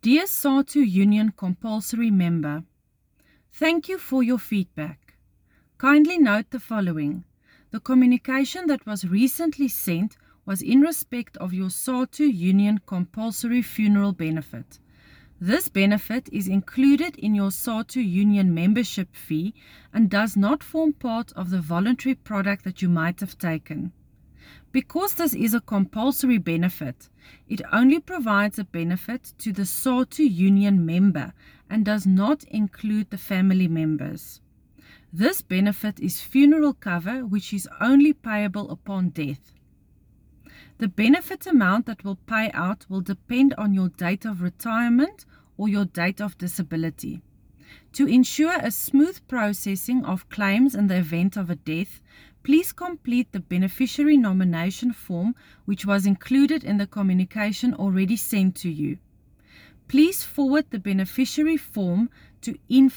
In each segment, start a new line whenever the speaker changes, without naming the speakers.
Dear SARTU Union Compulsory Member, thank you for your feedback. Kindly note the following. The communication that was recently sent was in respect of your SARTU Union Compulsory Funeral Benefit. This benefit is included in your SARTU Union membership fee and does not form part of the voluntary product that you might have taken. Because this is a compulsory benefit, it only provides a benefit to the SARTU Union member and does not include the family members. This benefit is funeral cover, which is only payable upon death. The benefit amount that will pay out will depend on your date of retirement or your date of disability. To ensure a smooth processing of claims in the event of a death, please complete the beneficiary nomination form which was included in the communication already sent to you. Please forward the beneficiary form to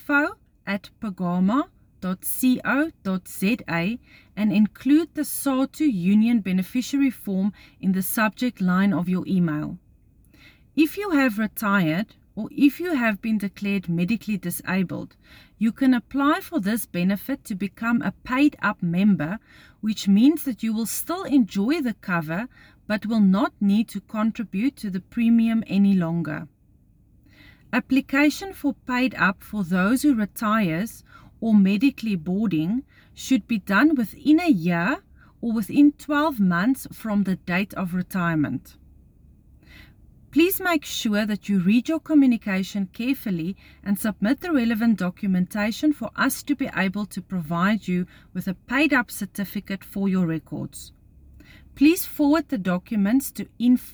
info@pagama.co.za and include the SARTU Union beneficiary form in the subject line of your email. If you have retired or if you have been declared medically disabled, you can apply for this benefit to become a paid-up member, which means that you will still enjoy the cover but will not need to contribute to the premium any longer. Application for paid-up for those who retires or medically boarding should be done within a year or within 12 months from the date of retirement. Please make sure that you read your communication carefully and submit the relevant documentation for us to be able to provide you with a paid-up certificate for your records. Please forward the documents to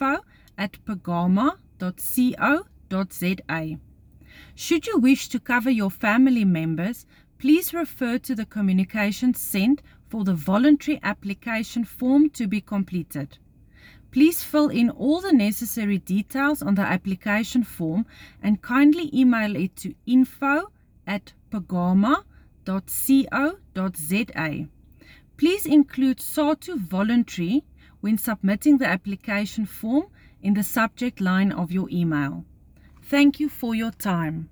info@pagama.co.za. Should you wish to cover your family members, please refer to the communication sent for the voluntary application form to be completed. Please fill in all the necessary details on the application form and kindly email it to info@pagama.co.za. Please include SARTU voluntary when submitting the application form in the subject line of your email. Thank you for your time.